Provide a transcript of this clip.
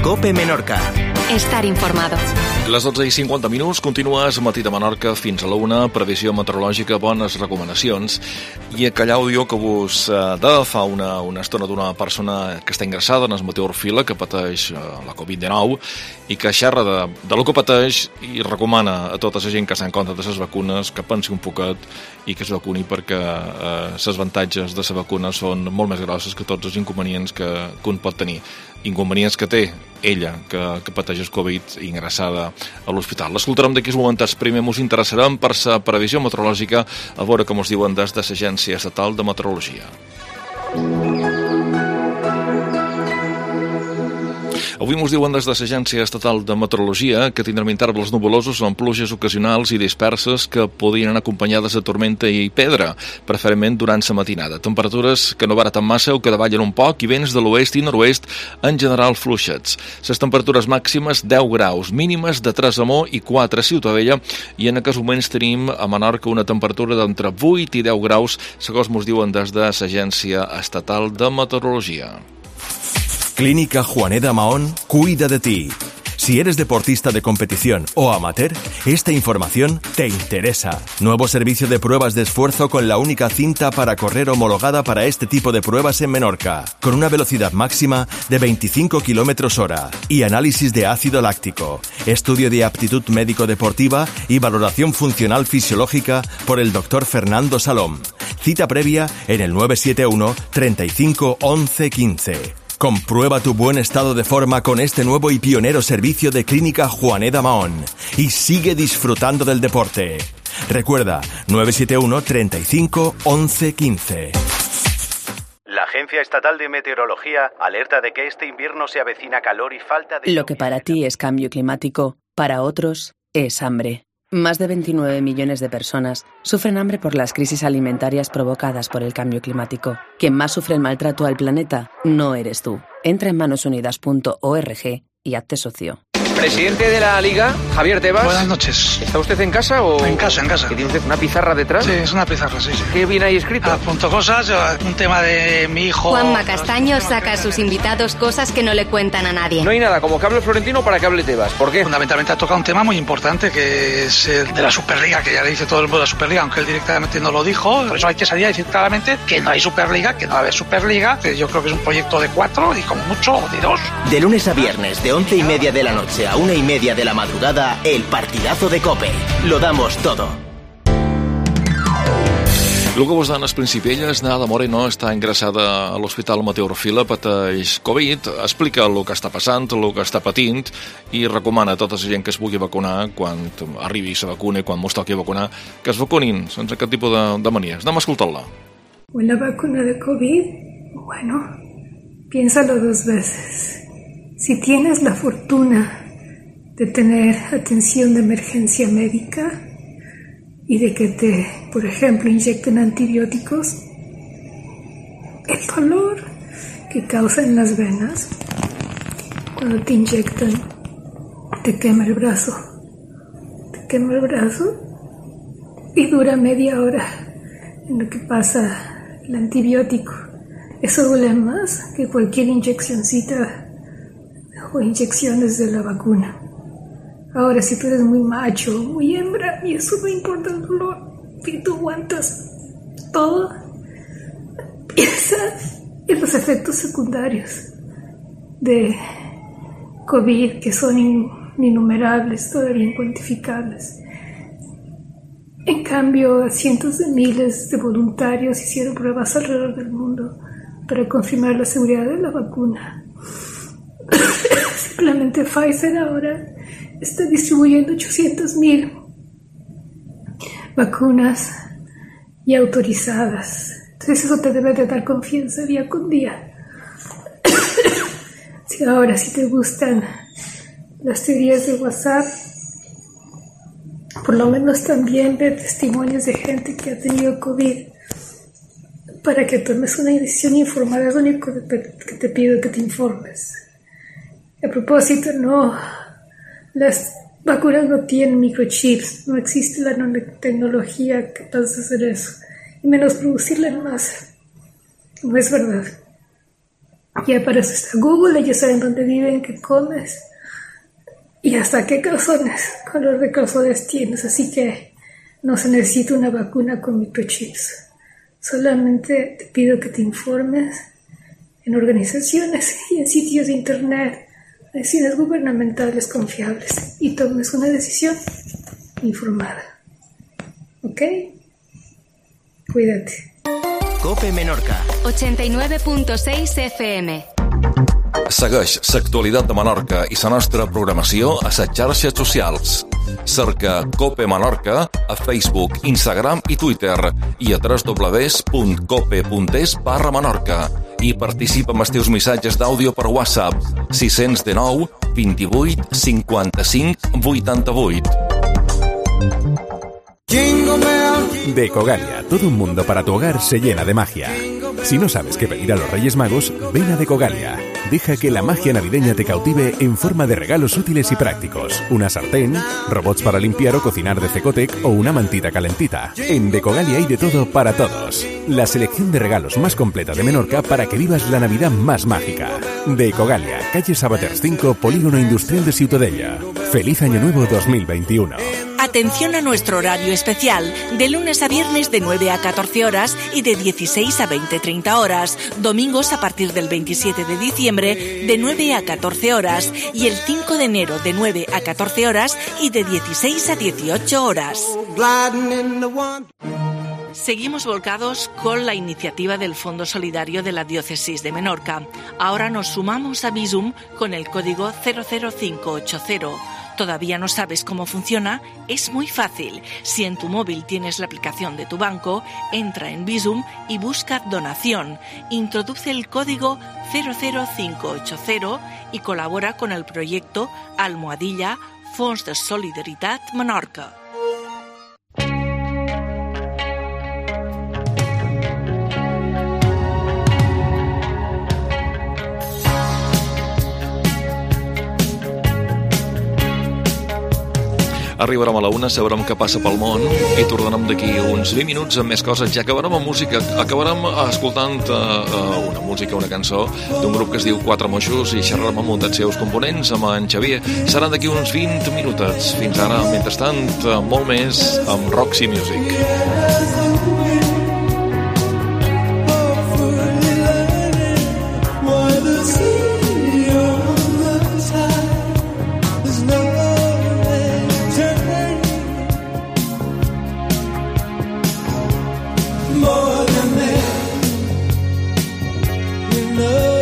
COPE Menorca. Estar informado. Les 12:50, continues Matí de Menorca fins a la 1, previsió meteorològica, bones recomanacions, i aquell àudio que vos fa una estona d'una persona que està ingressada en el meteorfila, que pateix la Covid-19 i que xerra de lo que pateix i recomana a tota la gent que està en contra de les vacunes que pensi un poquet i que es vacuni, perquè les avantatges de la vacuna són molt més grosses que tots els inconvenients que un pot tenir. Inconvenients que té ella, que pateix el Covid, ingressada a l'hospital. L'escoltarem d'aquí uns moments. Primer mos interessarem per la previsió meteorològica, a veure com us diuen des de l'Agència Estatal de Meteorologia. Avui ens diuen des de l'Agència Estatal de Meteorologia que tindrem intervals nuvolosos amb pluges ocasionals i disperses que podrien anar acompanyades de tormenta i pedra, preferentment durant la matinada. Temperatures que no baraten massa o que davallen un poc i vents de l'oest i nord-oest en general fluixets. Les temperatures màximes 10 graus, mínimes de 3 a Mo i 4 a Ciutadella, i en aquests moments tenim a Menorca una temperatura d'entre 8 i 10 graus, segons ens diuen des de l'Agència Estatal de Meteorologia. Clínica Juaneda Mahón cuida de ti. Si eres deportista de competición o amateur, esta información te interesa. Nuevo servicio de pruebas de esfuerzo con la única cinta para correr homologada para este tipo de pruebas en Menorca, con una velocidad máxima de 25 km/h y análisis de ácido láctico, estudio de aptitud médico-deportiva y valoración funcional fisiológica por el Dr. Fernando Salom. Cita previa en el 971 35 11 15. Comprueba tu buen estado de forma con este nuevo y pionero servicio de Clínica Juaneda Mahón y sigue disfrutando del deporte. Recuerda, 971 35 11 15. La Agencia Estatal de Meteorología alerta de que este invierno se avecina calor y falta de... Lo que para ti es cambio climático, para otros es hambre. Más de 29 millones de personas sufren hambre por las crisis alimentarias provocadas por el cambio climático. Quien más sufre el maltrato al planeta no eres tú. Entra en manosunidas.org y hazte socio. Presidente de la Liga, Javier Tebas. Buenas noches. ¿Está usted en casa o...? En casa. ¿Que tiene usted una pizarra detrás? Sí, es una pizarra, sí. ¿Qué viene ahí escrito? Apunto cosas, un tema de mi hijo... Juanma Castaño saca a sus invitados cosas que no le cuentan a nadie. No hay nada como que hable Florentino para que hable Tebas. ¿Por qué? Fundamentalmente ha tocado un tema muy importante, que es el de la Superliga, que ya le dice todo el mundo la Superliga, aunque él directamente no lo dijo. Por eso hay que salir a decir claramente que no hay Superliga, que no va a haber Superliga, que yo creo que es un proyecto de 4 y como mucho de 2. De lunes a viernes, de 11:30 de la noche a 1:30 de la madrugada, el partidazo de COPE. Lo damos todo. El que vos dan als principi, ella és Nada Moreno, està ingressada a l'Hospital Meteorfila, pateix Covid, explica el que està passant, el que està patint i recomana a tota la gent que es vulgui vacunar quan arribi la vacuna i quan mos toqui vacunar, que es vacunin sense cap tipus de manies. Anem a escoltar-la. Una vacuna de COVID, bueno, piénsalo 2 veces. Si tienes la fortuna de tener atención de emergencia médica y de que te, por ejemplo, inyecten antibióticos, el dolor que causa en las venas cuando te inyectan te quema el brazo y dura media hora en lo que pasa el antibiótico. Eso duele más que cualquier inyeccioncita o inyecciones de la vacuna. Ahora, si tú eres muy macho, muy hembra, y eso no importa el dolor, y tú aguantas todo, piensa en los efectos secundarios de COVID, que son innumerables, todavía incuantificables. En cambio, cientos de miles de voluntarios hicieron pruebas alrededor del mundo para confirmar la seguridad de la vacuna. Simplemente Pfizer ahora está distribuyendo 800,000 vacunas ya autorizadas. Entonces eso te debe de dar confianza día con día. Si te gustan las teorías de WhatsApp, por lo menos también ver testimonios de gente que ha tenido COVID para que tomes una decisión informada. Es lo único que te pido, que te informes. A propósito, las vacunas no tienen microchips, no existe la nanotecnología capaz de hacer eso, y menos producirla en masa. No es verdad. Ya para eso está Google, ellos saben dónde viven, qué comes y hasta qué color de calzones tienes, así que no se necesita una vacuna con microchips. Solamente te pido que te informes en organizaciones y en sitios de internet, decisiones gubernamentales confiables y tomes una decisión informada. ¿Ok? Cuídate. COPE Menorca 89.6 FM. Segueix l'actualitat de Menorca i la nostra programació a les xarxes socials. Cerca COPE Menorca a Facebook, Instagram i Twitter i a www.cope.es/Menorca i participa amb els teus missatges d'àudio per WhatsApp 619 28 55 88. Decogalia, todo un mundo para tu hogar se llena de magia. Si no sabes qué pedir a los Reyes Magos, ven a Decogalia. Deja que la magia navideña te cautive en forma de regalos útiles y prácticos. Una sartén, robots para limpiar o cocinar de Cecotec o una mantita calentita. En Decogalia hay de todo para todos. La selección de regalos más completa de Menorca para que vivas la Navidad más mágica. Decogalia, calle Sabaters 5, Polígono Industrial de Ciutadella. Feliz Año Nuevo 2021. Atención a nuestro horario especial, de lunes a viernes de 9 a 14 horas y de 16 a 20-30 horas, domingos a partir del 27 de diciembre de 9 a 14 horas y el 5 de enero de 9 a 14 horas y de 16 a 18 horas. Seguimos volcados con la iniciativa del Fondo Solidario de la Diócesis de Menorca. Ahora nos sumamos a Bizum con el código 00580. ¿Todavía no sabes cómo funciona? Es muy fácil. Si en tu móvil tienes la aplicación de tu banco, entra en Bizum y busca donación. Introduce el código 00580 y colabora con el proyecto / Fons de Solidaritat Menorca. Arribarem a la 1, sabrem què passa pel món i tornarem d'aquí uns 20 minuts amb més coses. Ja acabarem amb música, acabarem escoltant una cançó d'un grup que es diu Quatre Moixos i xerrarem amb un dels seus components, amb en Xavier. Seran d'aquí uns 20 minutets. Fins ara, mentrestant, molt més amb Roxy Music. More than that, you know.